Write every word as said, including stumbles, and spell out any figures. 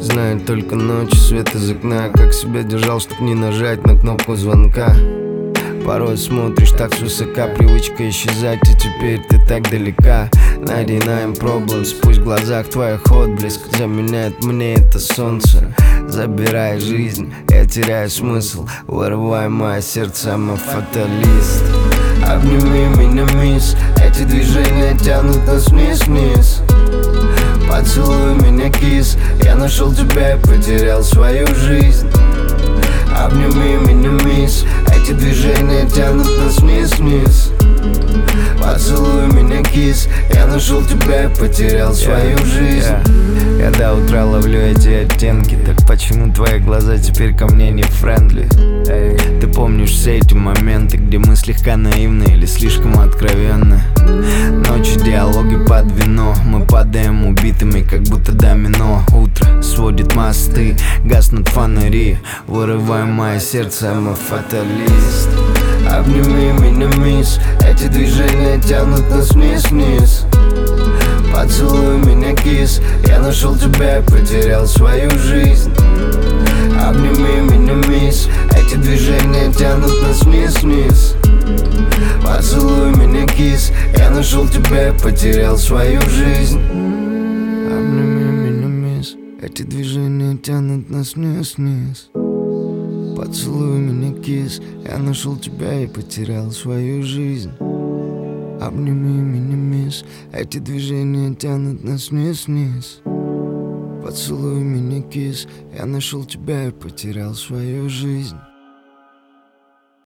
Знает только ночь, свет из окна. Как себя держал, чтоб не нажать на кнопку звонка. Порой смотришь так свысока, привычка исчезать, и теперь ты так далека. Ninety-nine problems, пусть в глазах твоих отблеск заменяет мне это солнце. Забирай жизнь, я теряю смысл, вырывай мое сердце, I'm a фаталист. Обними меня, мисс, эти движения тянут нас вниз-вниз. Поцелуй меня, кис, я нашел тебя и потерял свою жизнь. Обними меня, мисс, эти движения тянут нас вниз-вниз. Поцелуй меня, кис, я нашел тебя и потерял yeah, свою жизнь. yeah. Я до утра ловлю эти оттенки. Так почему твои глаза теперь ко мне не френдли? Эй, ты помнишь все эти моменты, где мы слегка наивны или слишком откровенны? Ночи, диалоги под вино, мы падаем убитыми, как будто домино. Утро сводит мосты, гаснут фонари, вырываем мое сердце, I'm a фаталист. Обними меня, мисс, эти движения тянут нас вниз-вниз. Поцелуй меня, кис, я нашел тебя и потерял свою жизнь. Обними меня, мисс, эти движения тянут нас вниз-вниз. Поцелуй меня, кис, я нашел тебя и потерял свою жизнь. Обними меня, мисс, эти движения тянут нас вниз-вниз. Поцелуй меня, кис, я нашел тебя и потерял свою жизнь. Обними меня, мисс, эти движения тянут нас вниз-вниз. Поцелуй меня, кис, я нашел тебя и потерял свою жизнь.